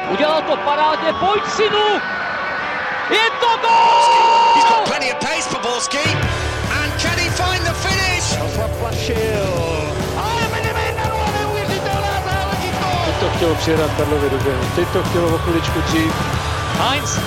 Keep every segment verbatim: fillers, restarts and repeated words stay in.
Udělal to parádně, pojď synu! Je to gól! He's got plenty of pace for Borski. And can he find the finish? Zaplašil. Ale Benevento, neuvěřitelná záležitost! Teď to chtělo přijedat Karlovi do běhu, teď to chtělo o chviličku dřív. Heinz!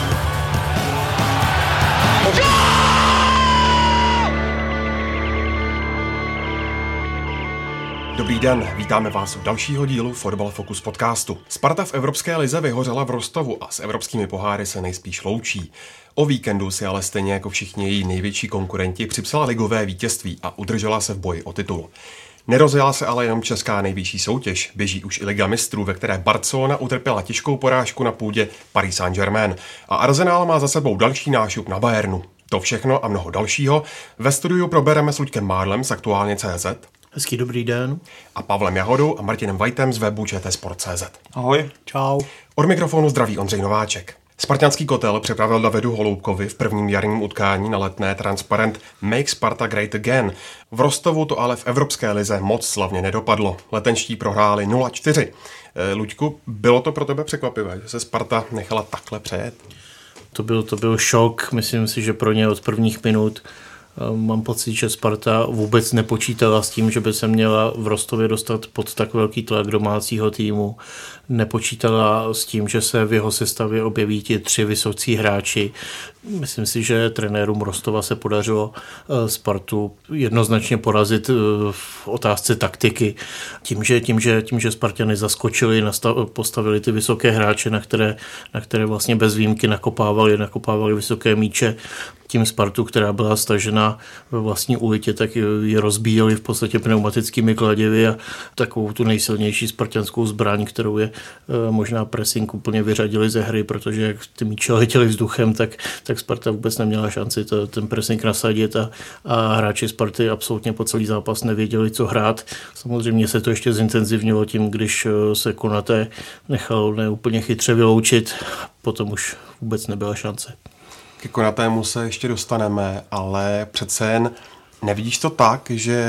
Dobrý den, vítáme vás u dalšího dílu Fotbal Focus podcastu. Sparta v Evropské lize vyhořela v Rostovu a s evropskými poháry se nejspíš loučí. O víkendu si ale stejně jako všichni její největší konkurenti připsala ligové vítězství a udržela se v boji o titul. Nerozjela se ale jenom česká nejvyšší soutěž, běží už i Liga mistrů, ve které Barcelona utrpěla těžkou porážku na půdě Paris Saint-Germain a Arsenal má za sebou další nášup na Bayernu. To všechno a mnoho dalšího ve studiu probereme s Luďkem Mádlem z Aktuálně tečka cé zet. Hezký dobrý den. A Pavlem Jahodou a Martinem Vajtem z webu č t sport tečka cé zet. Ahoj. Čau. Od mikrofonu zdraví Ondřej Nováček. Spartanský kotel připravil Davidu Holoubkovi v prvním jarním utkání na Letné transparent Make Sparta Great Again. V Rostovu to ale v Evropské lize moc slavně nedopadlo. Letenští prohráli nula čtyři. E, Luďku, bylo to pro tebe překvapivé, že se Sparta nechala takhle přejet? To byl, to byl šok, myslím si, že pro ně od prvních minut. Mám pocit, že Sparta vůbec nepočítala s tím, že by se měla v Rostově dostat pod tak velký tlak domácího týmu. Nepočítala s tím, že se v jeho sestavě objeví ti tři vysocí hráči. Myslím si, že trenérům Rostova se podařilo Spartu jednoznačně porazit v otázce taktiky. Tím, že, tím, že, tím, že Spartany zaskočili, nastav, postavili ty vysoké hráče, na které, na které vlastně bez výjimky nakopávali, nakopávali vysoké míče. Tím Spartu, která byla stažena ve vlastní ulitě, tak ji rozbíjeli v podstatě pneumatickými kladivy a takovou tu nejsilnější spartanskou zbraň, kterou je možná pressing, úplně vyřadili ze hry, protože jak ty míče letěly vzduchem, tak, tak Sparta vůbec neměla šanci to, ten pressing nasadit a, a hráči Sparty absolutně po celý zápas nevěděli, co hrát. Samozřejmě se to ještě zintenzivnilo tím, když se Konaté nechal neúplně chytře vyloučit, potom už vůbec nebyla šance. Ke Konatému se ještě dostaneme, ale přece jen nevidíš to tak, že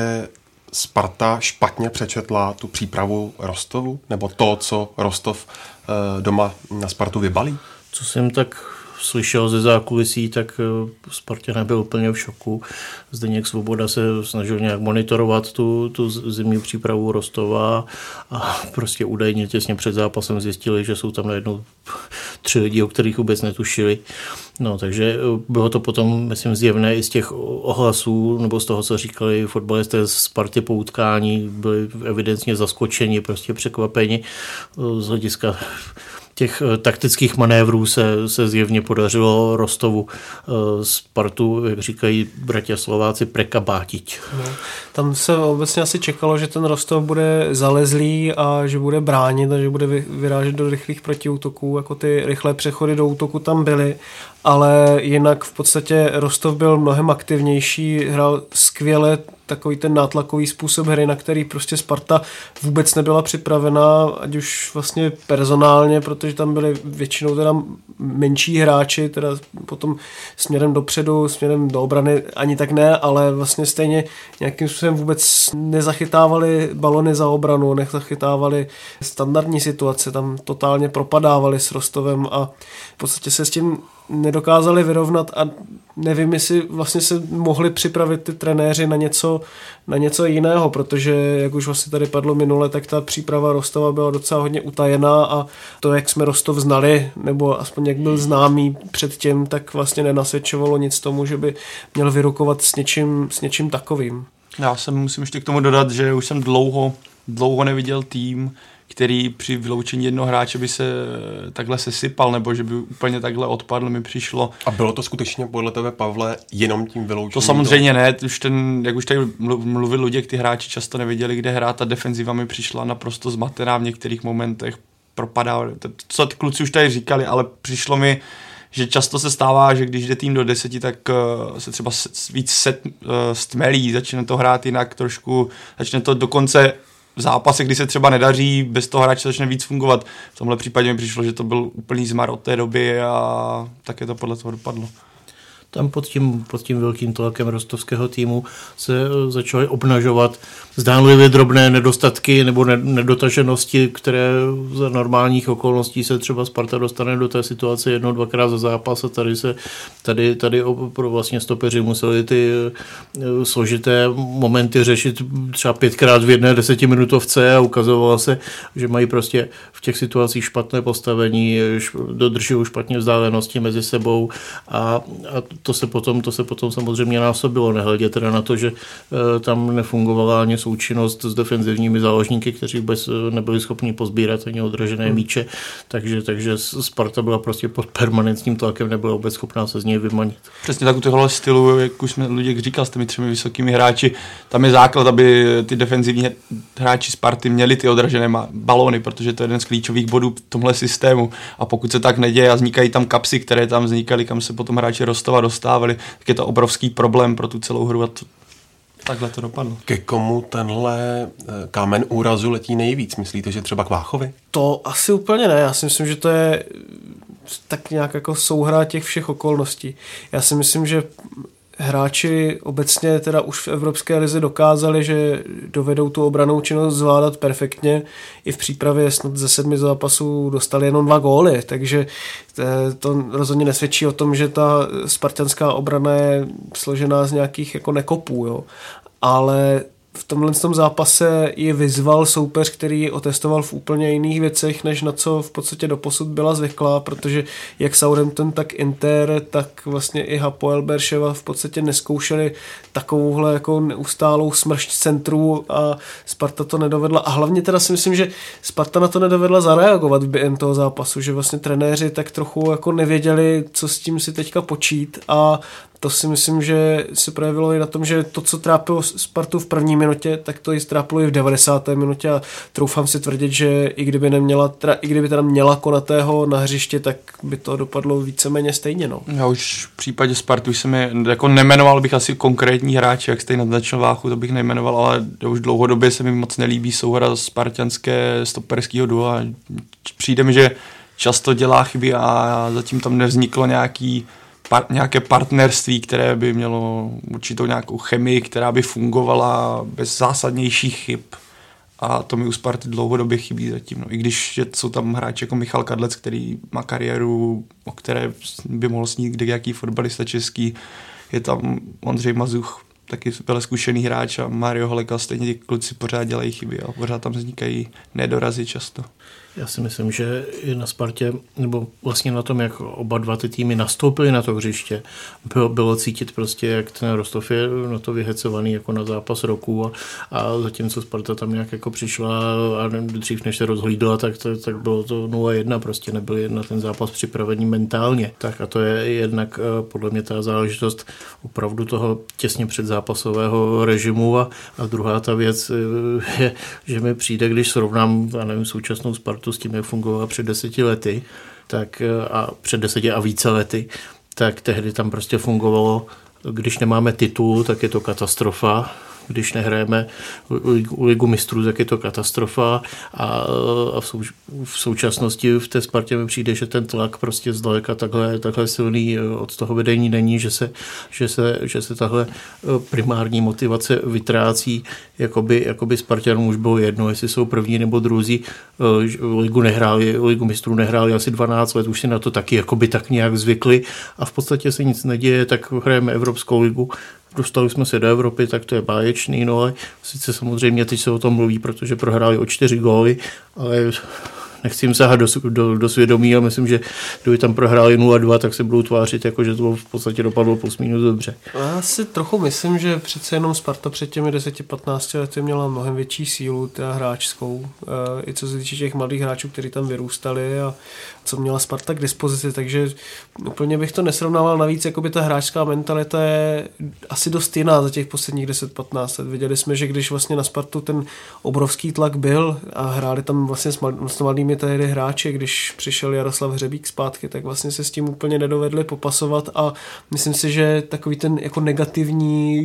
Sparta špatně přečetla tu přípravu Rostovu? Nebo to, co Rostov e, doma na Spartu vybalí? Co jsem tak slyšel ze zákulisí, tak Spartě nebyl úplně v šoku. Zdeněk Svoboda se snažil nějak monitorovat tu, tu zimní přípravu Rostova a prostě údajně těsně před zápasem zjistili, že jsou tam najednou tři lidi, o kterých vůbec netušili. No, takže bylo to potom, myslím, zjevné i z těch ohlasů, nebo z toho, co říkali fotbalisté z Sparty po utkání, byli evidentně zaskočeni, prostě překvapeni z hlediska těch taktických manévrů se, se zjevně podařilo Rostovu Spartu, jak říkají bratia Slováci, prekabátiť. No, tam se obecně asi čekalo, že ten Rostov bude zalezlý a že bude bránit a že bude vyrážet do rychlých protiútoků, jako ty rychlé přechody do útoku tam byly, ale jinak v podstatě Rostov byl mnohem aktivnější, hrál skvěle takový ten nátlakový způsob hry, na který prostě Sparta vůbec nebyla připravená, ať už vlastně personálně, protože tam byly většinou teda menší hráči, teda potom směrem dopředu, směrem do obrany ani tak ne, ale vlastně stejně nějakým způsobem vůbec nezachytávali balony za obranu, nezachytávali standardní situace, tam totálně propadávali s Rostovem a v podstatě se s tím nedokázali vyrovnat a nevím, jestli vlastně se mohli připravit ty trenéři na něco, na něco jiného, protože jak už vlastně tady padlo minule, tak ta příprava Rostova byla docela hodně utajená a to, jak jsme Rostov znali, nebo aspoň jak byl známý předtím, tak vlastně nenasvědčovalo nic tomu, že by měl vyrukovat s něčím, s něčím takovým. Já se musím ještě k tomu dodat, že už jsem dlouho, dlouho neviděl tým, který při vyloučení jednoho hráče by se takhle sesypal, nebo že by úplně takhle odpadl, mi přišlo. A bylo to skutečně podle tebe, Pavle, jenom tím vyloučením? To samozřejmě ne, už ten, jak už tady mluvil Luděk, ty hráči často nevěděli, kde hrát, ta defenziva mi přišla naprosto zmatená v některých momentech, propadá, co ty kluci už tady říkali, ale přišlo mi, že často se stává, že když jde tým do deseti, tak se třeba víc set, stmelí, začne to hrát jinak trošku, začne to dokonce v zápase, kdy se třeba nedaří, bez toho hráče začne víc fungovat. V tomhle případě mi přišlo, že to byl úplný zmar od té doby a také to podle toho dopadlo. tam pod tím, pod tím velkým tlakem rostovského týmu se začaly obnažovat zdánlivě drobné nedostatky nebo nedotaženosti, které za normálních okolností se třeba Sparta dostane do té situace jednou, dvakrát za zápas a tady se tady, tady vlastně stopeři museli ty složité momenty řešit třeba pětkrát v jedné desetiminutovce a ukazovalo se, že mají prostě v těch situacích špatné postavení, dodržují špatně vzdálenosti mezi sebou a, a to se potom, to se potom samozřejmě násobilo, nehledě teda na to, že e, tam nefungovala ani součinnost s defenzivními záložníky, kteří vůbec nebyli schopni pozbírat ani odražené hmm. míče, takže, takže Sparta byla prostě pod permanentním tlakem, nebyla vůbec schopná se z něj vymanit. Přesně tak u tohohle stylu, jak už jsme Luděk říkal, s těmi třemi vysokými hráči, tam je základ, aby ty defenzivní hráči Sparty měli ty odražené balóny, protože to je jeden z klíčových bodů v tomhle systému a pokud se tak neděje a vznikají tam kapsy, které tam vznikaly, kam se potom hráči Rostova dostávali, tak je to obrovský problém pro tu celou hru a to, takhle to dopadlo. Ke komu tenhle kámen úrazu letí nejvíc? Myslíte, že třeba k Váchovi? To asi úplně ne, já si myslím, že to je tak nějak jako souhra těch všech okolností. Já si myslím, že hráči obecně teda už v Evropské lize dokázali, že dovedou tu obrannou činnost zvládat perfektně. I v přípravě snad ze sedmi zápasů dostali jenom dva góly, takže to rozhodně nesvědčí o tom, že ta spartanská obrana je složená z nějakých jako nekopů, jo. Ale v tomhle tom zápase je vyzval soupeř, který otestoval v úplně jiných věcech, než na co v podstatě doposud byla zvyklá, protože jak Southampton, tak Inter, tak vlastně i Hapoel Beerševa v podstatě neskoušeli takovouhle jako neustálou smršť centrů a Sparta to nedovedla. A hlavně teda si myslím, že Sparta na to nedovedla zareagovat během toho zápasu, že vlastně trenéři tak trochu jako nevěděli, co s tím si teďka počít a to si myslím, že se projevilo i na tom, že to, co trápilo Spartu v první minutě, tak to i trápilo i v devadesáté minutě a troufám si tvrdit, že i kdyby neměla, teda, i kdyby teda měla Konatého na hřiště, tak by to dopadlo víceméně stejně. No. Já už v případě Sparty už jsem je, jako nemenoval bych asi konkrétní hráče, jak jste naznačil Váchu, to bych nejmenoval, ale už dlouhodobě se mi moc nelíbí souhra spartanské stoperského dua. Přijde mi, že často dělá chyby a zatím tam nevzniklo nějaký Par, nějaké partnerství, které by mělo určitou nějakou chemii, která by fungovala bez zásadnějších chyb. A to mi u Sparty dlouhodobě chybí zatím. No. I když jsou tam hráči jako Michal Kadlec, který má kariéru, o které by mohl snít kdejaký fotbalista český. Je tam Ondřej Mazuch, taky velmi zkušený hráč a Mario Holeka, stejně ti kluci pořád dělají chyby a pořád tam vznikají nedorazy často. Já si myslím, že i na Spartě, nebo vlastně na tom, jak oba dva ty týmy nastoupily na to hřiště, bylo, bylo cítit prostě, jak ten Rostov je na to vyhecovaný jako na zápas roku a, a zatímco Sparta tam nějak jako přišla a dřív než se rozhlídla, tak, tak, tak bylo to nula jedna, prostě nebyl na ten zápas připravený mentálně. Tak a to je jednak podle mě ta záležitost opravdu toho těsně předzápasového režimu a, a druhá ta věc je, že mi přijde, když srovnám, já nevím, současnou Spartu s tím, jak fungovala před deseti lety, tak a před deseti a více lety, tak tehdy tam prostě fungovalo, když nemáme titul, tak je to katastrofa. Když nehrajeme ligu mistrů, tak je to katastrofa a, a v, sou, v současnosti v té Spartě mi přijde, že ten tlak prostě zdaleka takhle, takhle silný od toho vedení není, že se, že se, že se tahle primární motivace vytrácí, jakoby, jakoby Spartanům už bylo jedno, jestli jsou první nebo druzí, ligu nehráli, ligu mistrů nehráli asi dvanáct let, už si na to taky jakoby tak nějak zvykli a v podstatě se nic neděje, tak hrajeme Evropskou ligu. Dostali jsme se do Evropy, tak to je báječný, no ale sice samozřejmě teď se o tom mluví, protože prohráli o čtyři góly, ale nechci jim sahat do, do, do svědomí a myslím, že kdyby tam prohráli nula dva, tak se budou tvářit, jako že to v podstatě dopadlo plus minus dobře. Já si trochu myslím, že přece jenom Sparta před těmi deseti patnácti lety měla mnohem větší sílu, teda hráčskou, i co se týče těch mladých hráčů, kteří tam vyrůstali a co měla Sparta k dispozici, takže úplně bych to nesrovnával, navíc jakoby ta hráčská mentalita je asi dost jiná za těch posledních deset patnáct let. Viděli jsme, že když vlastně na Spartu ten obrovský tlak byl a hráli tam vlastně s mladými tehdy hráči, když přišel Jaroslav Hřebík zpátky, tak vlastně se s tím úplně nedovedli popasovat a myslím si, že takový ten jako negativní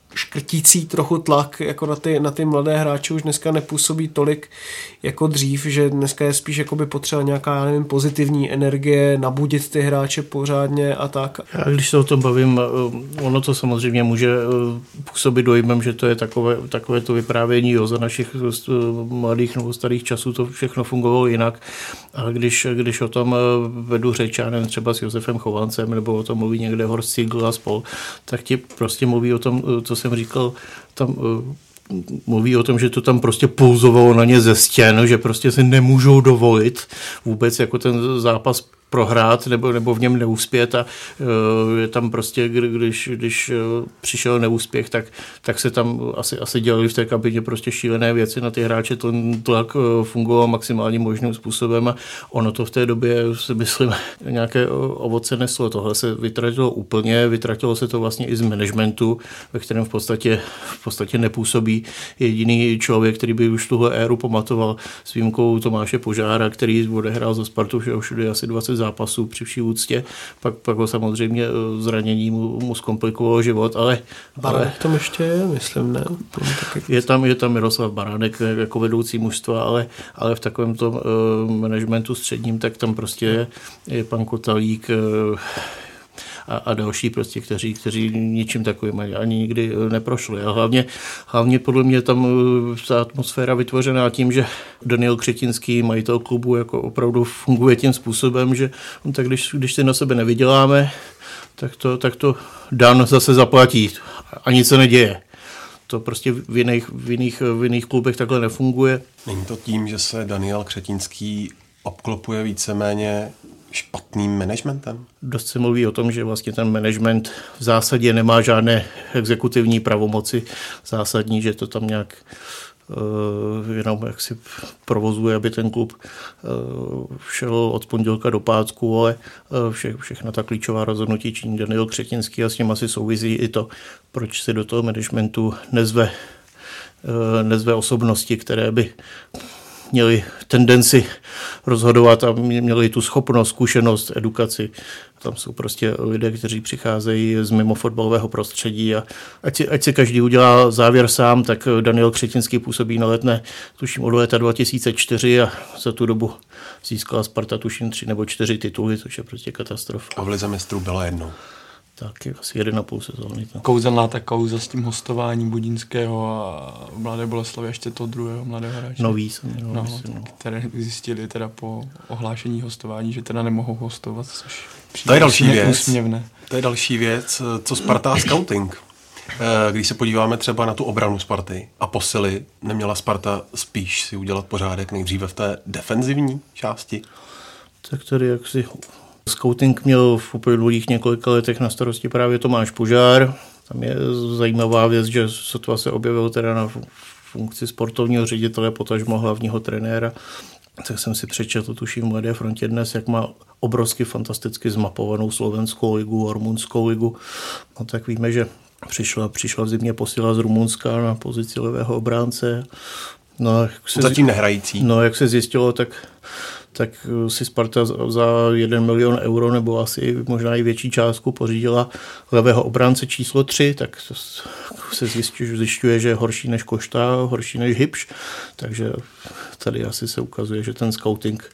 škrtící trochu tlak jako na ty, na ty mladé hráče už dneska nepůsobí tolik jako dřív, že dneska je spíš jakoby potřeba nějaká, já nevím, pozitivní energie, nabudit ty hráče pořádně a tak. Já když se o tom bavím, ono to samozřejmě může působit dojmem, že to je takové, takové to vyprávění, jo, za našich mladých nebo starých časů to všechno fungovalo jinak, ale když, když o tom vedu řeč, já nevím, třeba s Josefem Chovancem, nebo o tom mluví někde Horst Siegel a spol, tak ti prostě mluví o tom, co jsem říkal, tam mluví o tom, že to tam prostě pulzovalo na ně ze stěn, že prostě si nemůžou dovolit vůbec jako ten zápas prohrát nebo, nebo v něm neuspět a uh, je tam prostě, když, když uh, přišel neúspěch, tak, tak se tam asi, asi dělali v té kabině prostě šílené věci na ty hráče, to tlak uh, fungoval maximálním možným způsobem a ono to v té době, si myslím, nějaké ovoce neslo. Tohle se vytratilo úplně, vytratilo se to vlastně i z managementu, ve kterém v podstatě, v podstatě nepůsobí jediný člověk, který by už tuhle éru pamatoval, s výjimkou Tomáše Požára, který odehrál za Spartu všude asi dvacet zápasů při vší úctě, pak, pak ho samozřejmě zranění mu, mu zkomplikovalo život, ale... Baránek ale, tam ještě je, myslím, ne? Je tam, je tam Miroslav Baránek jako vedoucí mužstva, ale, ale v takovém tom uh, managementu středním, tak tam prostě je, je pan Kotalík uh, a, a další prostě, kteří, kteří ničím takovým ani nikdy neprošli. A hlavně, hlavně podle mě tam ta atmosféra vytvořená tím, že Daniel Křetinský, majitel klubu, jako opravdu funguje tím způsobem, že tak když, když si na sebe nevyděláme, tak to, tak to Dan zase zaplatí a nic se neděje. To prostě v jiných, v jiných, v jiných klubech takhle nefunguje. Není to tím, že se Daniel Křetinský obklopuje víceméně špatným managementem? Dost se mluví o tom, že vlastně ten management v zásadě nemá žádné exekutivní pravomoci zásadní, že to tam nějak uh, jenom jak si provozuje, aby ten klub uh, šel od pondělka do pátku, ale uh, vše, všechna ta klíčová rozhodnutí činí Daniel Křetinský a s tím asi souvisí i to, proč se do toho managementu nezve, uh, nezve osobnosti, které by měli tendenci rozhodovat a měli tu schopnost, zkušenost, edukaci. Tam jsou prostě lidé, kteří přicházejí z mimo fotbalového prostředí a ať si, ať si každý udělá závěr sám, tak Daniel Křetinský působí na Letné, tuším od léta dva tisíce čtyři a za tu dobu získala Sparta tuším tři nebo čtyři tituly, což je prostě katastrofa. A v lize mistrů byla jednou. Tak asi jeden a půl sezóny. Kouzelná ta kauza s tím hostováním Budínského a Mladé Boleslavi ještě toho druhého mladého hráče. Nový jsem měl, no, myslím, no. Které zjistili teda po ohlášení hostování, že teda nemohou hostovat, což to je další věc. Úsměvné. To je další věc, co Sparta a scouting. Když se podíváme třeba na tu obranu Sparty a posily, neměla Sparta spíš si udělat pořádek nejdříve v té defenzivní části? Tak tady jak si... Scouting měl v uplynulých několika letech na starosti právě Tomáš Požár. Tam je zajímavá věc, že sotva se objevil teda na funkci sportovního ředitele, potažmo hlavního trenéra. Tak jsem si přečetl, tuším v Mladé frontě dnes, jak má obrovsky fantasticky zmapovanou slovenskou ligu, rumunskou ligu. No tak víme, že přišla, přišla v zimě posila z Rumunska na pozici levého obránce. No, jak se, zatím nehrající. No, jak se zjistilo, tak tak si Sparta za jeden milion euro nebo asi možná i větší částku pořídila levého obránce číslo tři, tak se zjišťuje, zjišťuje, že je horší než Košta, horší než Hybš, takže tady asi se ukazuje, že ten scouting,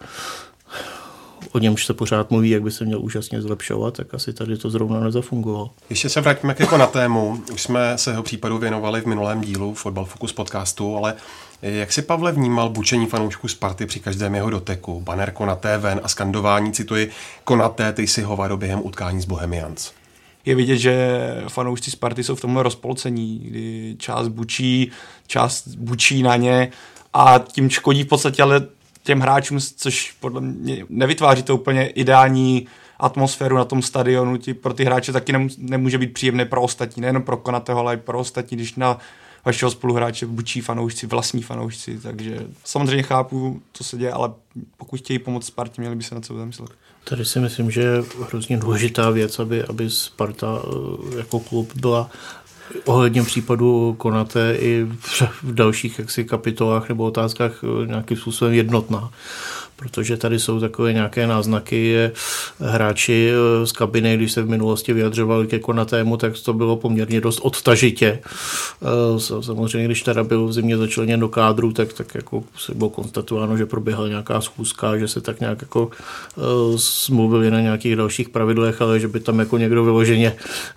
o němž se pořád mluví, jak by se měl úžasně zlepšovat, tak asi tady to zrovna nezafungovalo. Ještě se vrátíme jako na tému. Už jsme se jeho případu věnovali v minulém dílu Fotbal Focus podcastu, ale jak si, Pavle, vnímal bučení fanoušků Sparty při každém jeho doteku? Banner Konaté ven a skandování, cituji, Konaté, ty si hovado během utkání s Bohemians. Je vidět, že fanoušci Sparty jsou v tomhle rozpolcení, kdy část bučí, část bučí na ně a tím škodí v podstatě ale těm hráčům, což podle mě nevytváří to úplně ideální atmosféru na tom stadionu. Ti, pro ty hráče taky nemůže být příjemné pro ostatní, nejen pro Konatého, ale i pro ostatní, když na vašeho spoluhráče bučí fanoušci, vlastní fanoušci, takže samozřejmě chápu, co se děje, ale pokud chtějí pomoct Spartě, měli by se na co zamyslet. Tady si myslím, že je hrozně důležitá věc, aby, aby Sparta jako klub byla ohledně případu Konaté i v dalších jaksi kapitolách nebo otázkách nějakým způsobem jednotná. protože tady jsou takové nějaké náznaky, hráči z kabiny, když se v minulosti vyjadřovali ke Konatému, tak to bylo poměrně dost odtažitě. Samozřejmě, když teda byl v zimě začleněn do kádru, tak, tak jako se bylo konstatováno, že proběhla nějaká schůzka, že se tak nějak jako smluvili na nějakých dalších pravidlech, ale že by tam jako někdo vyloženě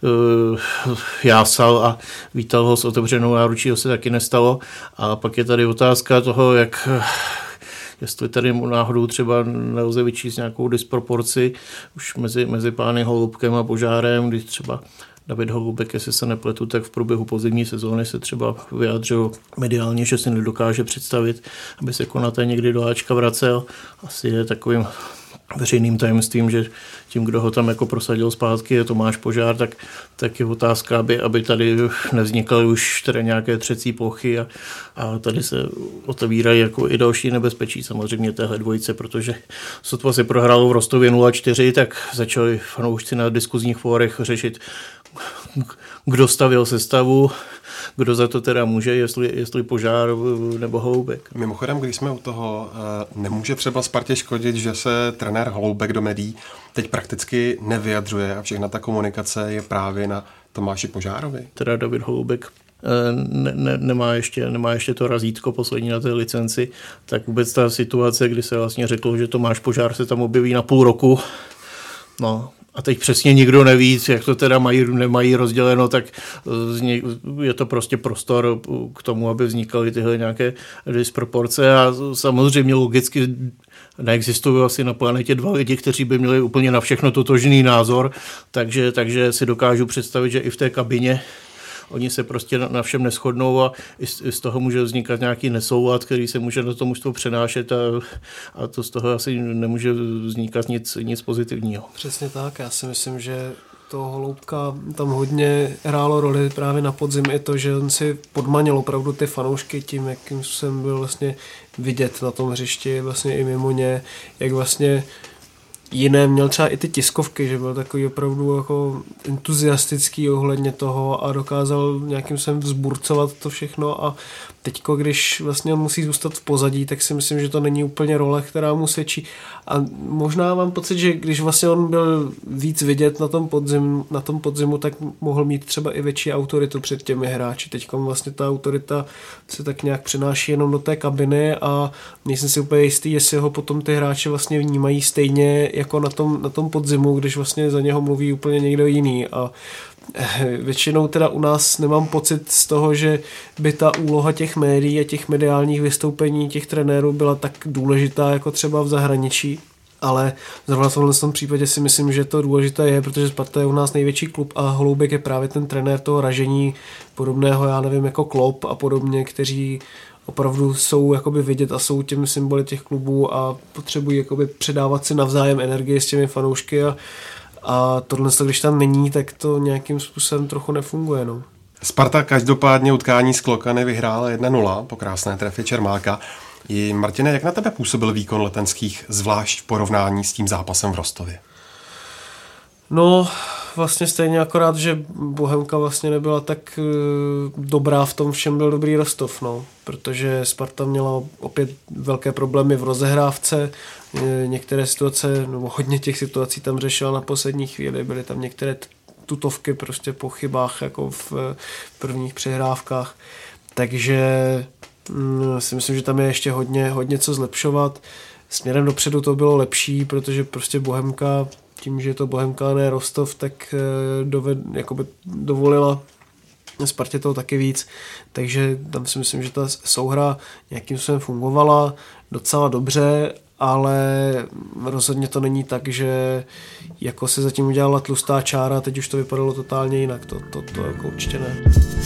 jásal a vítal ho s otevřenou náručí, to se taky nestalo. A pak je tady otázka toho, jak jestli tady náhodou třeba nelze vyčíst nějakou disproporci už mezi, mezi pány Holubkem a Požárem, když třeba David Holubek, jestli se nepletu, tak v průběhu podzimní sezóny se třeba vyjádřil mediálně, že si nedokáže představit, aby se Konaté někdy do Ačka vracel. Asi je takovým veřejným tajemstvím, že tím, kdo ho tam jako prosadil zpátky, je Tomáš Požár, tak, tak je otázka, aby, aby tady nevznikaly už tedy nějaké třecí plochy a, a tady se otevírají jako i další nebezpečí samozřejmě téhle dvojice, protože sotva si prohrálo v Rostově nula čtyři, tak začali fanoušci na diskuzních fórech řešit, kdo stavil sestavu, kdo za to teda může, jestli, jestli Požár nebo Holoubek. Mimochodem, když jsme u toho, nemůže třeba Spartě škodit, že se trenér Holoubek do médií teď prakticky nevyjadřuje a všechna ta komunikace je právě na Tomáši Požárovi? Teda David Holoubek ne, ne, nemá, ještě, nemá ještě to razítko poslední na té licenci, tak vůbec ta situace, kdy se vlastně řeklo, že Tomáš Požár se tam objeví na půl roku, no a teď přesně nikdo neví, jak to teda mají, nemají rozděleno, tak je to prostě prostor k tomu, aby vznikaly tyhle nějaké disproporce a samozřejmě logicky neexistují asi na planetě dva lidi, kteří by měli úplně na všechno totožný názor, takže, takže si dokážu představit, že i v té kabině oni se prostě na všem neshodnou a i z toho může vznikat nějaký nesoulad, který se může na to mužstvo přenášet a, a to z toho asi nemůže vznikat nic, nic pozitivního. Přesně tak, já si myslím, že to Holoubka tam hodně hrálo roli právě na podzim i to, že on si podmanil opravdu ty fanoušky tím, jakým jsem byl vlastně vidět na tom hřišti, vlastně i mimo ně, jak vlastně jiné, měl třeba i ty tiskovky, že byl takový opravdu jako entuziastický ohledně toho a dokázal nějakým způsobem vzburcovat to všechno a teďko, když vlastně musí zůstat v pozadí, tak si myslím, že to není úplně role, která mu svědčí. A možná mám pocit, že když vlastně on byl víc vidět na tom podzimu, na tom podzimu, tak mohl mít třeba i větší autoritu před těmi hráči. Teďko vlastně ta autorita se tak nějak přenáší jenom do té kabiny a nejsem si úplně jistý, jestli ho potom ty hráči vlastně vnímají stejně jako na tom, na tom podzimu, když vlastně za něho mluví úplně někdo jiný a většinou teda u nás nemám pocit z toho, že by ta úloha těch médií a těch mediálních vystoupení těch trenérů byla tak důležitá jako třeba v zahraničí, ale zrovna v tomhle tom případě si myslím, že to důležité je, protože Sparta je u nás největší klub a Holoubek je právě ten trenér toho ražení podobného, já nevím, jako Klopp a podobně, kteří opravdu jsou jakoby vidět a jsou těmi symboly těch klubů a potřebují jakoby předávat si navzájem energii s těmi fanoušky a A tohle, když tam není, tak to nějakým způsobem trochu nefunguje. No. Sparta každopádně utkání s Klokany vyhrála jedna nula po krásné trefě Čermáka. I Martine, jak na tebe působil výkon Letenských, zvlášť v porovnání s tím zápasem v Rostově? No, vlastně stejně akorát, že Bohemka vlastně nebyla tak dobrá v tom všem, byl dobrý Rostov, no, protože Sparta měla opět velké problémy v rozehrávce, některé situace, no hodně těch situací tam řešila na poslední chvíli, byly tam některé tutovky prostě po chybách jako v prvních přehrávkách, takže hm, si myslím, že tam je ještě hodně, hodně co zlepšovat. Směrem dopředu to bylo lepší, protože prostě Bohemka tím, že je to Bohemka a ne Rostov, tak doved, jakoby dovolila Spartě toho taky víc, takže tam si myslím, že ta souhra nějakým způsobem fungovala docela dobře, ale rozhodně to není tak, že jako se zatím udělala tlustá čára, teď už to vypadalo totálně jinak, to, to, to jako určitě ne.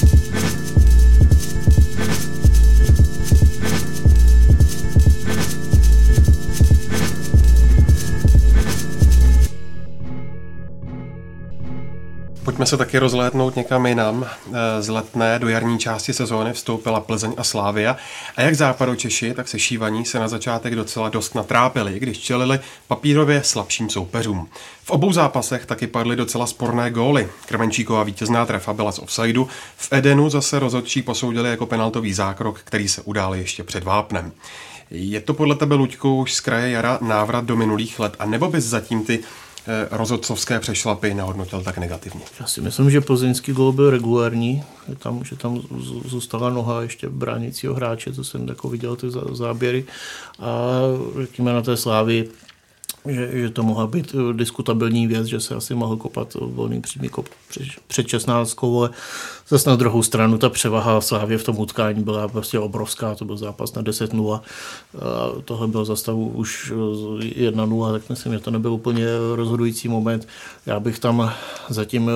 Pojďme se taky rozlétnout někam jinam. Z letné do jarní části sezóny vstoupila Plzeň a Slavia. A jak Západočeši, tak Sešívaní se na začátek docela dost natrápili, když čelili papírově slabším soupeřům. V obou zápasech taky padly docela sporné góly. Krmenčíková vítězná trefa byla z offsideu. V Edenu zase rozhodčí posoudili jako penaltový zákrok, který se udál ještě před vápnem. Je to podle tebe, Luďko, už z kraje jara návrat do minulých let, a nebo bys zatím ty rozhodcovské přešlapy nehodnotil tak negativně? Já si myslím, že plzeňský gól byl regulární, že tam, že tam zůstala noha ještě bránícího hráče, co jsem jako viděl ty záběry, a řekněme na té Slávii, že, že to mohla být diskutabilní věc, že se asi mohl kopat volný přímý kop před šestnáctkou, ale zase na druhou stranu ta převaha Slávě v tom utkání byla prostě obrovská, to byl zápas na deset nula, a tohle byl za stavu už jedna nula, tak myslím, že to nebyl úplně rozhodující moment. Já bych tam zatím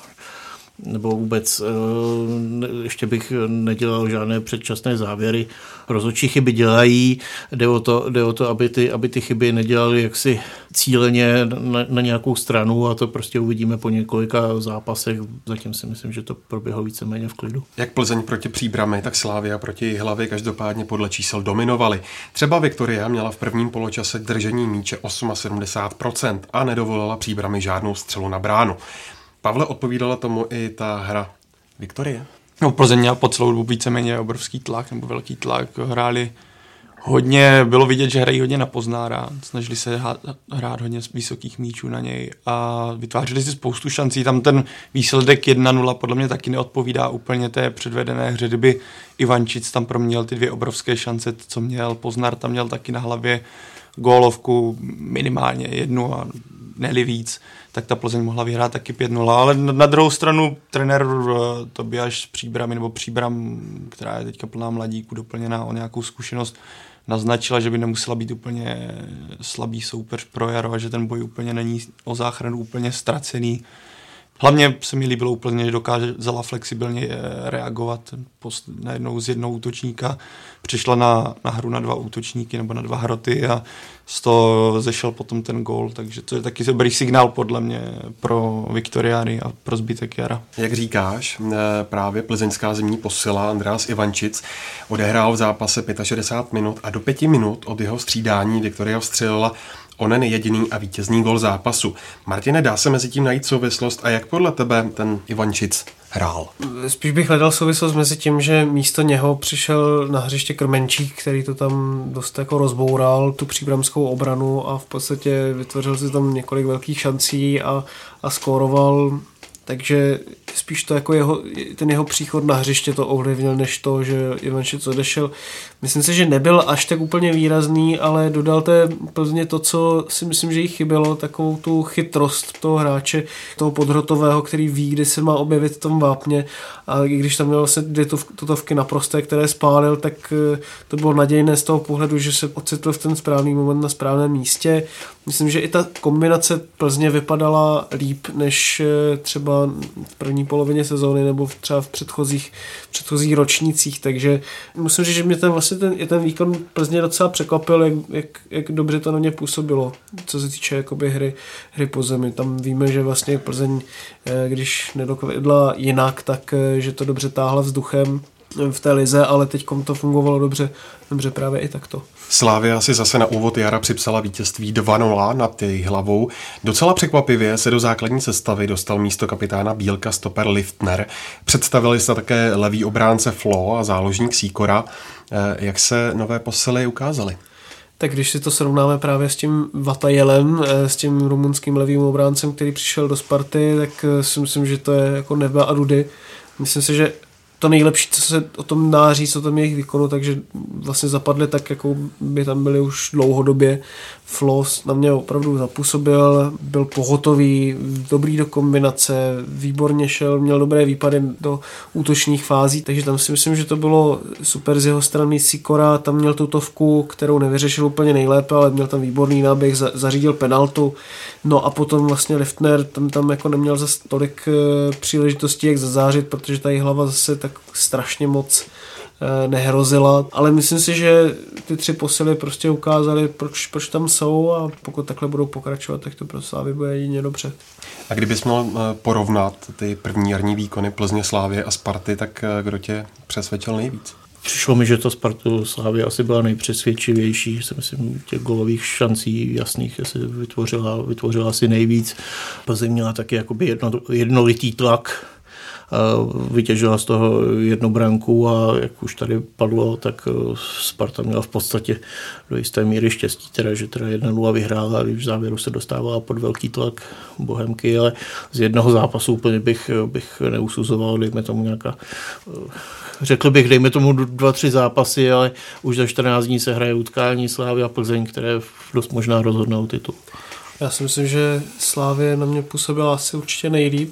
nebo vůbec ještě bych nedělal žádné předčasné závěry. Rozhodčí chyby dělají, jde o to, jde o to aby, ty, aby ty chyby nedělali jaksi cíleně na, na nějakou stranu, a to prostě uvidíme po několika zápasech. Zatím si myslím, že to proběhlo víceméně v klidu. Jak Plzeň proti Příbrami, tak Slavia proti Jihlavě každopádně podle čísel dominovali. Třeba Viktoria měla v prvním poločase držení míče sedmdesát osm procent a nedovolila Příbrami žádnou střelu na bránu. Pavle, odpovídala tomu i ta hra Viktorie? No, Plzeň měla po celou dobu víceméně obrovský tlak nebo velký tlak. Hráli hodně, bylo vidět, že hrají hodně na Poznára, snažili se hrát hodně z vysokých míčů na něj a vytvářeli si spoustu šancí. Tam ten výsledek jedna nula podle mě taky neodpovídá úplně té předvedené hře, kdyby Ivančic tam proměnil ty dvě obrovské šance, co měl. Poznár tam měl taky na hlavě gólovku minimálně jednu a ne-li víc, tak ta Plzeň mohla vyhrát taky pět nula, ale na druhou stranu trenér Tobiáš Příbrami, nebo Příbram, která je teďka plná mladíků, doplněná o nějakou zkušenost, naznačila, že by nemusela být úplně slabý soupeř pro jaro a že ten boj úplně není o záchranu úplně ztracený. Hlavně se mi líbilo úplně, že dokázala flexibilně reagovat. Najednou z jednoho útočníka přišla na, na hru na dva útočníky nebo na dva hroty a z toho zešel potom ten gól, takže to je taky dobrý signál podle mě pro Viktoriány a pro zbytek jara. Jak říkáš, právě plzeňská zimní posila Andreas Ivančic odehrál v zápase šedesát pět minut a do pěti minut od jeho střídání Viktoria vstřelila onen jediný a vítězný gól zápasu. Martine, dá se mezi tím najít souvislost a jak podle tebe ten Ivančic hrál? Spíš bych hledal souvislost mezi tím, že místo něho přišel na hřiště Krmenčík, který to tam dost jako rozboural, tu příbramskou obranu, a v podstatě vytvořil si tam několik velkých šancí a, a skóroval. Takže spíš to jako jeho, ten jeho příchod na hřiště to ovlivnil, než to, že Ivančic odešel. Myslím si, že nebyl až tak úplně výrazný, ale dodal té Plzně to, co si myslím, že jí chybělo, takovou tu chytrost toho hráče, toho podhrotového, který ví, kdy se má objevit v tom vápně, a i když tam měl vlastně dvě tutovky naprosté, které spálil, tak to bylo nadějné z toho pohledu, že se ocitl v ten správný moment na správném místě. Myslím, že i ta kombinace Plzně vypadala líp, než třeba v první polovině sezóny nebo třeba v předchozích, předchozích ročnících, takže musím říct, že mě ten vlastně ten, ten výkon Plzně docela překvapil, jak, jak, jak dobře to na mě působilo, co se týče jakoby hry, hry po zemi. Tam víme, že vlastně Plzeň, když nedovedla jinak, tak že to dobře táhla vzduchem v té lize, ale teďkom to fungovalo dobře, dobře právě i takto. Slavia si zase na úvod jara připsala vítězství dva nula nad jejich hlavou. Docela překvapivě se do základní sestavy dostal místo kapitána Bílka stoper Liftner. Představili se také levý obránce Flo a záložník Sýkora. Jak se nové posily ukázaly? Tak když si to srovnáme právě s tím Vatajelem, s tím rumunským levým obráncem, který přišel do Sparty, tak si myslím, že to je jako nebe a dudy. Myslím si, že to nejlepší, co se o tom dá říct, o tom jejich výkonu, takže vlastně zapadly tak, jako by tam byli už dlouhodobě. Flos na mě opravdu zapůsobil, byl pohotový, dobrý do kombinace, výborně šel, měl dobré výpady do útočních fází, takže tam si myslím, že to bylo super z jeho strany. Sýkora tam měl tutovku, kterou nevyřešil úplně nejlépe, ale měl tam výborný náběh, zařídil penaltu. No a potom vlastně Liftner tam, tam jako neměl zase tolik příležitostí, jak zazářit, protože ta hlava zase tak strašně moc nehrozila, ale myslím si, že ty tři posily prostě ukázaly, proč, proč tam jsou, a pokud takhle budou pokračovat, tak to pro Slávy bude jedině dobře. A kdybys měl porovnat ty první jarní výkony Plzně, Slávie a Sparty, tak kdo tě přesvědčil nejvíc? Přišlo mi, že to Spartu Slávy asi byla nejpřesvědčivější, si myslím, těch golových šancí jasných si vytvořila, vytvořila asi nejvíc. Plzeň měla taky jakoby jedno, jednolitý tlak vytěžila z toho jednu branku a jak už tady padlo, tak Sparta měla v podstatě do jisté míry štěstí, teda, že teda jedna nula vyhrála a v závěru se dostávala pod velký tlak Bohemky, ale z jednoho zápasu úplně bych, bych neusuzoval, dejme tomu nějaká, řekl bych, dejme tomu dva, tři zápasy, ale už za čtrnáct dní se hraje utkání Slávy a Plzeň, které dost možná rozhodnou titul. Já si myslím, že Slávě na mě působila asi určitě nejlíp,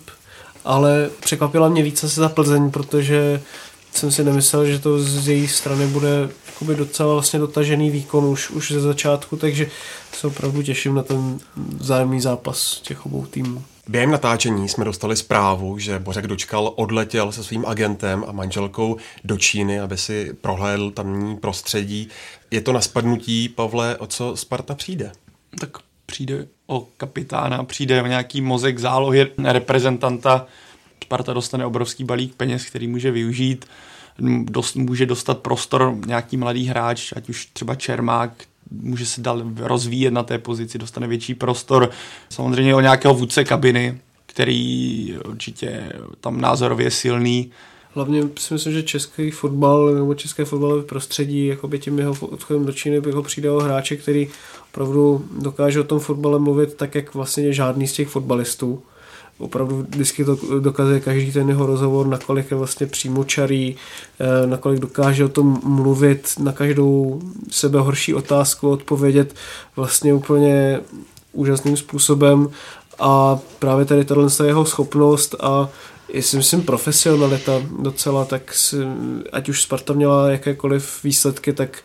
ale překvapila mě víc asi ta Plzeň, protože jsem si nemyslel, že to z její strany bude jakoby docela vlastně dotažený výkon už, už ze začátku, takže se opravdu těším na ten vzájemný zápas těch obou týmů. Během natáčení jsme dostali zprávu, že Bořek Dočkal odletěl se svým agentem a manželkou do Číny, aby si prohlédl tamní prostředí. Je to na spadnutí, Pavle, o co Sparta přijde? Tak přijde o kapitána, přijde o nějaký mozek zálohy reprezentanta. Sparta dostane obrovský balík peněz, který může využít. Dost, může dostat prostor nějaký mladý hráč, ať už třeba Čermák, může se dál rozvíjet na té pozici, dostane větší prostor. Samozřejmě o nějakého vůdce kabiny, který určitě tam názorově silný. Hlavně si myslím, že český fotbal nebo české fotbalové prostředí, jakoby tím jeho odchodem do Číny by ho přijde o hráče, který opravdu dokáže o tom fotbale mluvit tak, jak vlastně žádný z těch fotbalistů. Opravdu vždycky to dokazuje každý ten jeho rozhovor, nakolik je vlastně přímočarý, nakolik dokáže o tom mluvit, na každou sebe horší otázku odpovědět vlastně úplně úžasným způsobem a právě tady tato jeho schopnost a jestli myslím profesionalita docela, tak si, ať už Sparta měla jakékoliv výsledky, tak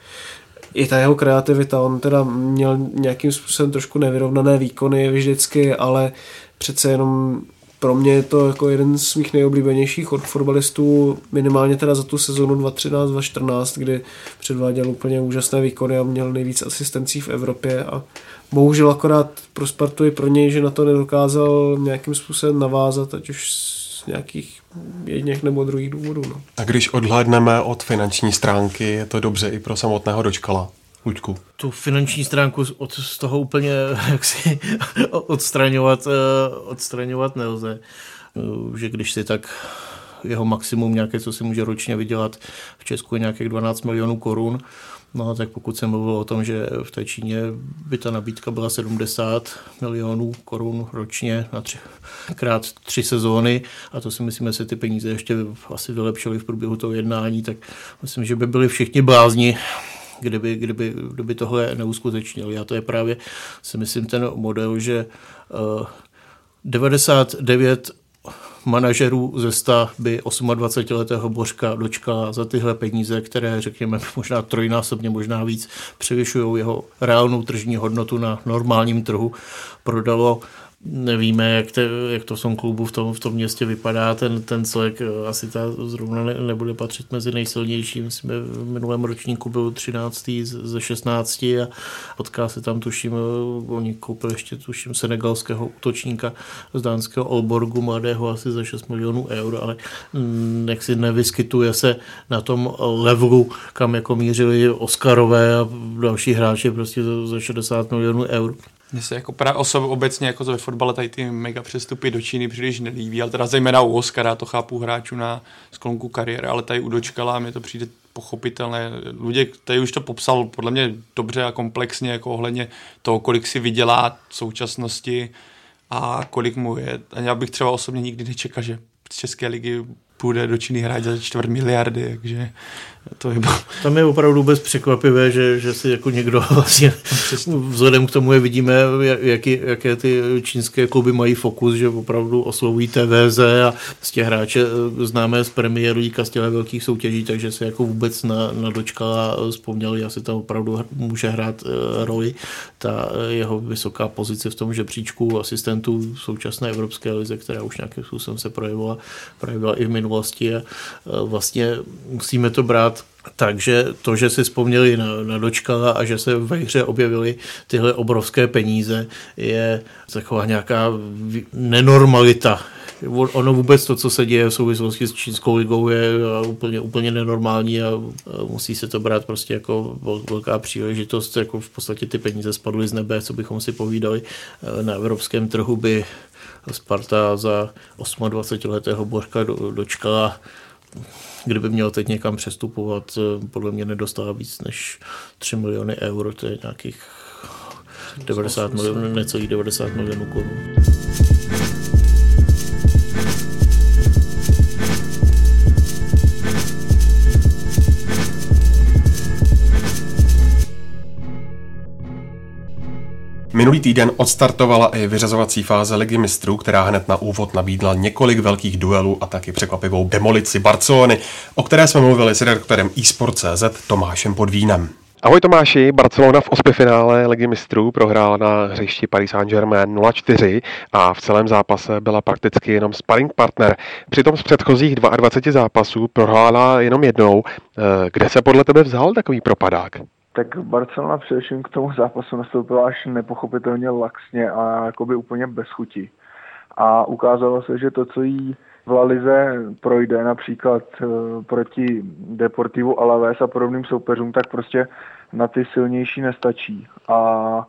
i ta jeho kreativita, on teda měl nějakým způsobem trošku nevyrovnané výkony vždycky, ale přece jenom pro mě je to jako jeden z mých nejoblíbenějších fotbalistů, minimálně teda za tu sezonu dva třináct dva čtrnáct, kdy předváděl úplně úžasné výkony a měl nejvíc asistencí v Evropě a bohužel akorát pro Spartu i pro něj, že na to nedokázal nějakým způsobem navázat, ať už z nějakých jedněch nebo druhých důvodů. No. A když odhlédneme od finanční stránky, je to dobře i pro samotného Dočkala? Luďku. Tu finanční stránku od z toho úplně jaksi odstraňovat, odstraňovat nelze. Že když si tak jeho maximum nějaké, co si může ročně vydělat v Česku je nějakých dvanáct milionů korun, no tak pokud jsem mluvil o tom, že v té Číně by ta nabídka byla sedmdesát milionů korun ročně na tři, krát tři sezóny a to si myslím, že se ty peníze ještě asi vylepšily v průběhu toho jednání, tak myslím, že by byli všichni blázni, kdyby, kdyby, kdyby tohle neuskutečnili. A to je právě, si myslím, ten model, že uh, devadesát devět manažerů ze sta by dvacetiosmiletého Bořka Dočkala za tyhle peníze, které, řekněme, možná trojnásobně, možná víc, převyšují jeho reálnou tržní hodnotu na normálním trhu, prodalo. Nevíme, jak, te, jak to v tom klubu v tom, v tom městě vypadá. Ten, ten celek asi ta zrovna ne, nebude patřit mezi nejsilnější. Myslím, v minulém ročníku byl třináctý ze šestnácti a potká se tam, tuším, oni koupili ještě, tuším, senegalského útočníka z dánského Aalborgu, mladého asi za šest milionů eur, ale m, jak si nevyskytuje se na tom levelu, kam jako mířili Oscarové a další hráči prostě za, za šedesát milionů eur. Mně se jako právě osob obecně jako ve fotbale tady ty mega přestupy do Číny příliš nelíbí, ale teda zejména u Oscara, to chápu hráčů na sklonku kariéry, ale tady u Dočkala mi to přijde pochopitelné. Luděk tady už to popsal podle mě dobře a komplexně jako ohledně toho, kolik si vydělá v současnosti a kolik mu je. A já bych třeba osobně nikdy nečekal, že z České ligy půjde do Číny hrát za čtvrt miliardy, takže to je... Tam je opravdu vůbec překvapivé, že, že si jako někdo vlastně vzhledem k tomu je vidíme, jaký, jaké ty čínské kluby mají fokus, že opravdu oslovují T V Z a z těch hráče známé z Premier League a z těch velkých soutěží, takže se jako vůbec na, na Dočkala vzpomněli, asi tam opravdu může hrát roli ta jeho vysoká pozice v tom žebříčku asistentů současné Evropské lize, která už nějakým způsobem se projevila, projevila i v minulosti a vlastně musíme to brát. Takže to, že si vzpomněli na, na Dočkala a že se ve hře objevily tyhle obrovské peníze, je taková nějaká nenormalita, Ono vůbec to, co se děje v souvislosti s čínskou ligou, je úplně, úplně nenormální a musí se to brát prostě jako velká příležitost. Jako v podstatě ty peníze spadly z nebe, co bychom si povídali. Na evropském trhu by Sparta za dvacetiosmiletého Bořka do, dočkala, kdyby měl teď někam přestupovat, podle mě nedostala víc než tři miliony euro, to je nějakých devadesát milionů, necelých devadesát milionů korun. Minulý týden odstartovala i vyřazovací fáze Ligy mistrů, která hned na úvod nabídla několik velkých duelů a taky překvapivou demolici Barcelony, o které jsme mluvili s redaktorem eSport tečka cé zet Tomášem Podvínem. Ahoj Tomáši, Barcelona v osmifinále Ligy mistrů prohrála na hřišti Paris Saint-Germain nula čtyři a v celém zápase byla prakticky jenom sparring partner. Přitom z předchozích dvaceti dvou zápasů prohrála jenom jednou. Kde se podle tebe vzal takový propadák? Tak Barcelona především k tomu zápasu nastoupila až nepochopitelně laxně a jakoby úplně bez chuti. A ukázalo se, že to, co jí v La Lize projde například proti Deportivu Alavés a podobným soupeřům, tak prostě na ty silnější nestačí. A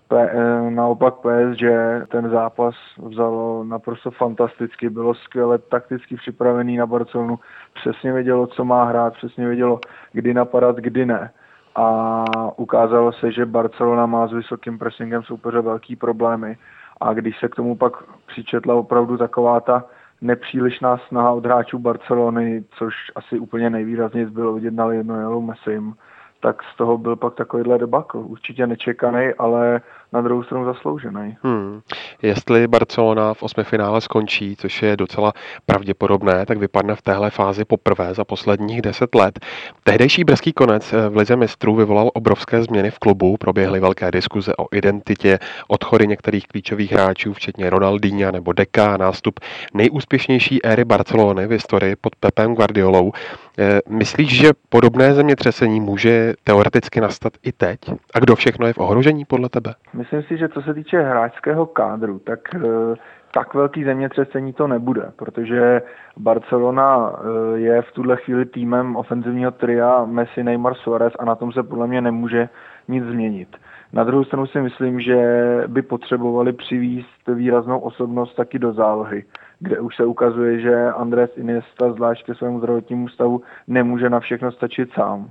naopak P S G ten zápas vzalo naprosto fantasticky, bylo skvěle takticky připravený na Barcelonu, přesně vědělo, co má hrát, přesně vědělo, kdy napadat, kdy ne. A ukázalo se, že Barcelona má s vysokým pressingem soupeře velký problémy. A když se k tomu pak přičetla opravdu taková ta nepřílišná snaha od hráčů Barcelony, což asi úplně nejvýrazněji bylo vidět na Lionelu Messim, tak z toho byl pak takovýhle debakl. Určitě nečekaný, ale na druhou stranu zasloužený. Hmm. Jestli Barcelona v osmifinále skončí, což je docela pravděpodobné, tak vypadne v téhle fázi poprvé za posledních deset let. Tehdejší brzký konec v Lize mistrů vyvolal obrovské změny v klubu, proběhly velké diskuze o identitě, odchody některých klíčových hráčů, včetně Ronaldinha nebo Deka, nástup nejúspěšnější éry Barcelony v historii pod Pepem Guardiolou. Myslíš, že podobné zemětřesení může teoreticky nastat i teď? A kdo všechno je v ohrožení podle tebe? Myslím si, že co se týče hráčského kádru, tak tak velký zemětřesení to nebude, protože Barcelona je v tuhle chvíli týmem ofenzivního tria Messi, Neymar, Suárez a na tom se podle mě nemůže nic změnit. Na druhou stranu si myslím, že by potřebovali přivízt výraznou osobnost taky do zálohy, kde už se ukazuje, že Andrés Iniesta zvlášť ke svému zdravotnímu stavu nemůže na všechno stačit sám.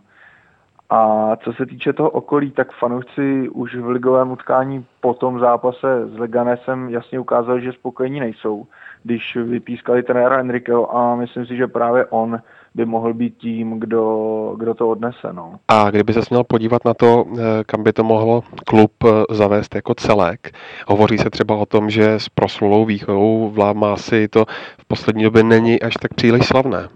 A co se týče toho okolí, tak fanoušci už v ligovém utkání po tom zápase s Leganesem jasně ukázali, že spokojení nejsou, když vypískali trenéra Enriqueho a myslím si, že právě on by mohl být tím, kdo, kdo to odnese. No. A kdyby se měl podívat na to, kam by to mohlo klub zavést jako celek, hovoří se třeba o tom, že s proslulou výchovou v La Masii to v poslední době není až tak příliš slavné.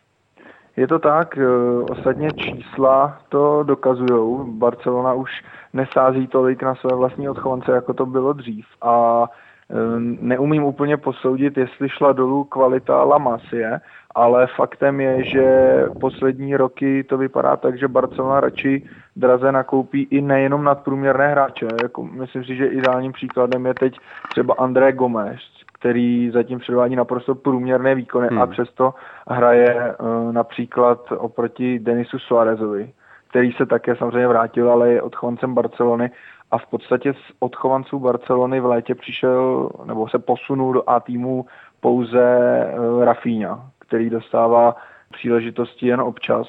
Je to tak, ostatně čísla to dokazujou. Barcelona už nesází tolik na své vlastní odchovance, jako to bylo dřív. A neumím úplně posoudit, jestli šla dolů kvalita La Masie, ale faktem je, že poslední roky to vypadá tak, že Barcelona radši draze nakoupí i nejenom nadprůměrné hráče. Jako myslím si, že ideálním příkladem je teď třeba André Gomes, který zatím předvádí naprosto průměrné výkony hmm. a přesto hraje uh, například oproti Denisu Suárezovi, který se také samozřejmě vrátil, ale je odchovancem Barcelony a v podstatě z odchovanců Barcelony v létě přišel nebo se posunul do A týmu pouze uh, Rafinha, který dostává příležitosti jen občas.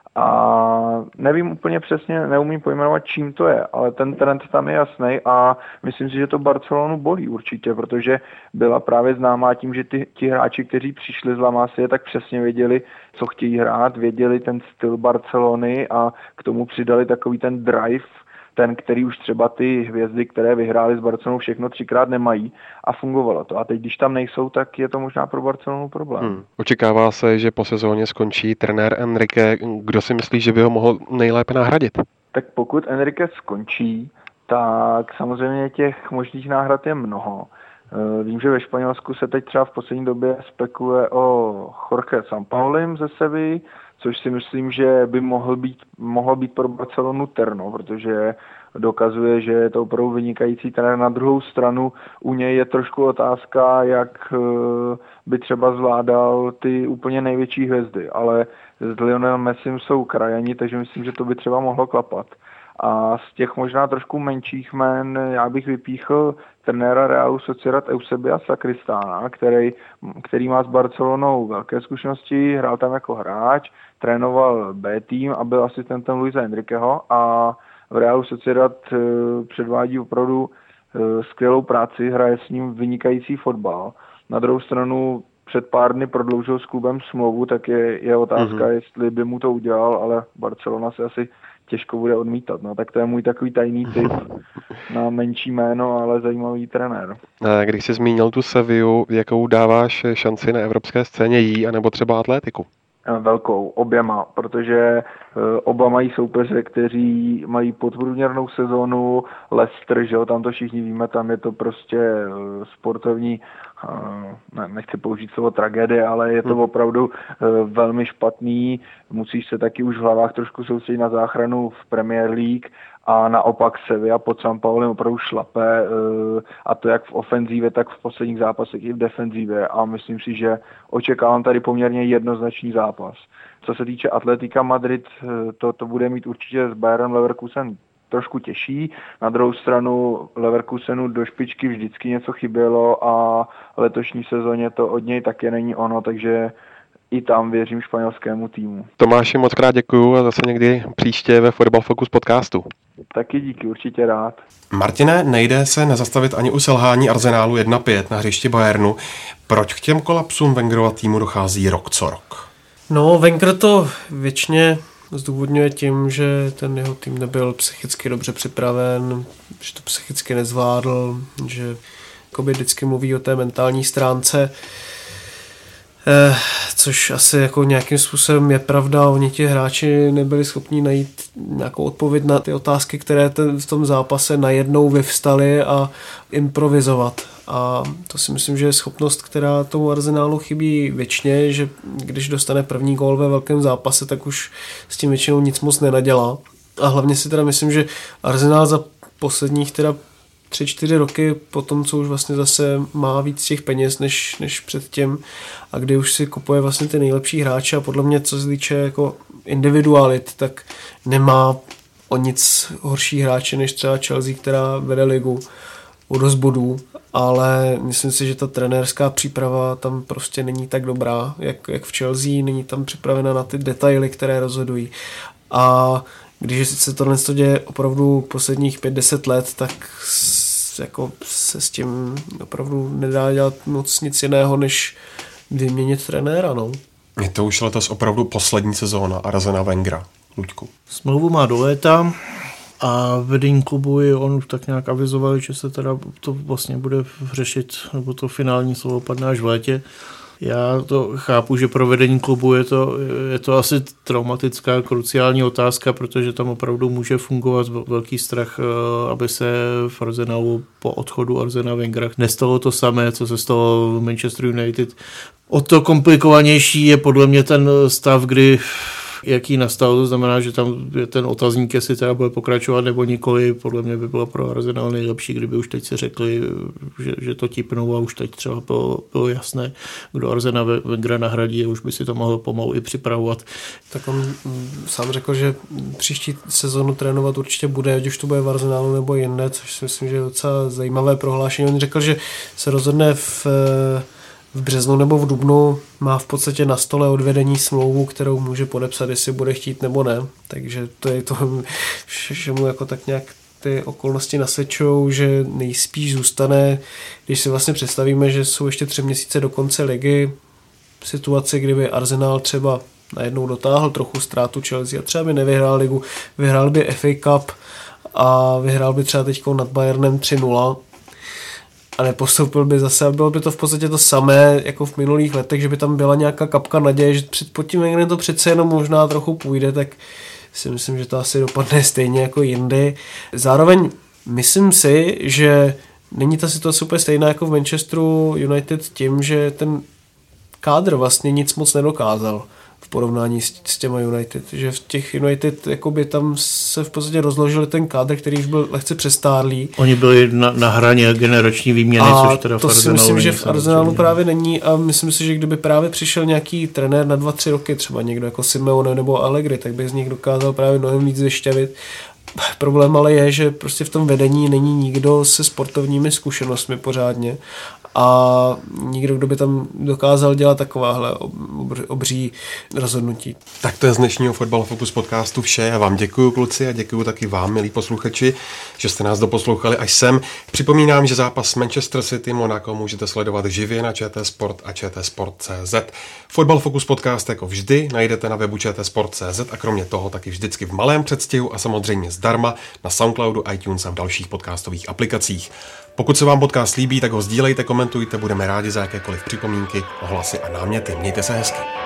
A nevím úplně přesně, neumím pojmenovat, čím to je, ale ten trend tam je jasný a myslím si, že to Barcelonu bolí určitě, protože byla právě známá tím, že ty, ti hráči, kteří přišli z La Masie, tak přesně věděli, co chtějí hrát, věděli ten styl Barcelony a k tomu přidali takový ten drive, ten, který už třeba ty hvězdy, které vyhrály s Barcelonou, všechno třikrát nemají a fungovalo to. A teď, když tam nejsou, tak je to možná pro Barcelonu problém. Hmm. Očekává se, že po sezóně skončí trenér Enrique. Kdo si myslí, že by ho mohl nejlépe nahradit? Tak pokud Enrique skončí, tak samozřejmě těch možných náhrad je mnoho. Vím, že ve Španělsku se teď třeba v poslední době spekuluje o Jorge Sampaolim ze Sevilly, což si myslím, že by mohl být, mohlo být pro Barcelonu terno, protože dokazuje, že je to opravdu vynikající trenér. Na druhou stranu u něj je trošku otázka, jak by třeba zvládal ty úplně největší hvězdy, ale s Lionelem Messim jsou krajani, takže myslím, že to by třeba mohlo klapat. A z těch možná trošku menších jmen já bych vypíchl trenéra Realu Sociedad Eusebia Sakristána, který, který má s Barcelonou velké zkušenosti, hrál tam jako hráč, trénoval B tým a byl asistentem Luisa Enriqueho a v Realu Sociedad předvádí opravdu skvělou práci, hraje s ním vynikající fotbal. Na druhou stranu před pár dny prodloužil s klubem smlouvu, tak je, je otázka, mm-hmm. jestli by mu to udělal, ale Barcelona se asi těžko bude odmítat. No, tak to je můj takový tajný tip na menší jméno, ale zajímavý trenér. Když jsi zmínil tu Sevillu, jakou dáváš šanci na evropské scéně jí, anebo třeba Atletiku? Velkou, oběma, protože oba mají soupeře, kteří mají podprůměrnou sezonu. Leicester, že jo, tam to všichni víme, tam je to prostě sportovní, ne, nechci použít slovo tragédie, ale je to opravdu velmi špatný. Musíš se taky už v hlavách trošku soustředit na záchranu v Premier League a naopak Sevilla pod Sampaolem opravdu šlape, a to jak v ofenzívě, tak v posledních zápasech i v defenzívě, a myslím si, že očekávám tady poměrně jednoznačný zápas. Co se týče Atletika Madrid, to, to bude mít určitě s Bayernem Leverkusen trošku těžší. Na druhou stranu Leverkusenu do špičky vždycky něco chybělo a letošní sezóně to od něj také není ono, takže i tam věřím španělskému týmu. Tomáši, moc krát děkuju a zase někdy příště ve Fotbal Focus podcastu. Taky díky, určitě rád. Martine, nejde se nezastavit ani u selhání Arsenálu jedna pět na hřišti Bayernu. Proč k těm kolapsům Wengerova týmu dochází rok co rok? No, Wenger to věčně zdůvodňuje tím, že ten jeho tým nebyl psychicky dobře připraven, že to psychicky nezvládl, že jakoby vždycky mluví o té mentální stránce, eh, což asi jako nějakým způsobem je pravda. Oni ti hráči nebyli schopni najít nějakou odpověď na ty otázky, které ten, v tom zápase najednou vyvstaly, a improvizovat. A to si myslím, že je schopnost, která tomu Arsenálu chybí věčně, že když dostane první gól ve velkém zápase, tak už s tím většinou nic moc nenadělá. A hlavně si teda myslím, že Arsenal za posledních teda tři čtyři roky, po tom, co už vlastně zase má víc těch peněz než, než předtím, a kdy už si kupuje vlastně ty nejlepší hráče, a podle mě, co se týče jako individualit, tak nemá o nic horší hráče než třeba Chelsea, která vede ligu o dost bodů, ale myslím si, že ta trenérská příprava tam prostě není tak dobrá, jak, jak v Chelsea, není tam připravena na ty detaily, které rozhodují. A když se tohle děje opravdu posledních pět deset let, tak jako se s tím opravdu nedá dělat moc nic jiného, než vyměnit trenéra. No. Je to už letos opravdu poslední sezóna Arsena Wengera, Luďku. Smlouvu má do léta a vedení klubu je on tak nějak avizoval, že se teda to vlastně bude řešit, nebo to finální slovo padne až v létě. Já to chápu, že pro vedení klubu je to, je to asi traumatická, kruciální otázka, protože tam opravdu může fungovat velký strach, aby se v Arsenalu po odchodu Arsena Wengera nestalo to samé, co se stalo v Manchester United. O to komplikovanější je podle mě ten stav, kdy jaký nastal, to znamená, že tam je ten otazník, jestli teda bude pokračovat nebo nikoli. Podle mě by bylo pro Arsenal nejlepší, kdyby už teď si řekli, že, že to tipnou, a už teď třeba bylo, bylo jasné, kdo Arsena Wengera nahradí, a už by si to mohl pomalu i připravovat. Tak on sám řekl, že příští sezonu trénovat určitě bude, ať už to bude v Arsenalu nebo jinde, což si myslím, že je docela zajímavé prohlášení. On řekl, že se rozhodne v v březnu nebo v dubnu, má v podstatě na stole odvedení smlouvu, kterou může podepsat, jestli bude chtít nebo ne. Takže to je to, že mu jako tak nějak ty okolnosti nasvědčují, že nejspíš zůstane, když si vlastně představíme, že jsou ještě tři měsíce do konce ligy, v situaci, kdyby Arsenal třeba najednou dotáhl trochu ztrátu Chelsea a třeba by nevyhrál ligu, vyhrál by F A Cup a vyhrál by třeba teď nad Bayernem tři nula, a nepostoupil by zase, a bylo by to v podstatě to samé jako v minulých letech, že by tam byla nějaká kapka naděje, že před, pod tím někde to přece jenom možná trochu půjde, tak si myslím, že to asi dopadne stejně jako jindy. Zároveň myslím si, že není ta situace úplně stejná jako v Manchesteru United tím, že ten kádr vlastně nic moc nedokázal v porovnání s, s těma United. Že v těch United jakoby tam se v podstatě rozložili ten kádr, který už byl lehce přestárlý. Oni byli na, na hraně generační výměny, a což teda to v si myslím, že v Arsenalu právě není a myslím si, že kdyby právě přišel nějaký trenér na dva, tři roky, třeba někdo jako Simeone nebo Allegri, tak by z nich dokázal právě mnohem víc vyšťavit. Problém ale je, že prostě v tom vedení není nikdo se sportovními zkušenostmi pořádně a nikdo, kdo by tam dokázal dělat takováhle obří rozhodnutí. Tak to je z dnešního Fotbal Focus podcastu vše. Já vám děkuju, kluci, a děkuju taky vám, milí posluchači, že jste nás doposlouchali až sem. Připomínám, že zápas Manchester City Monaco můžete sledovat živě na ČT Sport a čtsport tečka cé zet. Fotbal Focus podcast jako vždy najdete na webu čtsport tečka cé zet a kromě toho taky vždycky v malém předstihu a samozřejmě zdarma na Soundcloudu, iTunes a v dalších podcastových aplikacích. Pokud se vám podcast líbí, tak ho sdílejte, komentujte, budeme rádi za jakékoliv připomínky, ohlasy a náměty. Mějte se hezky.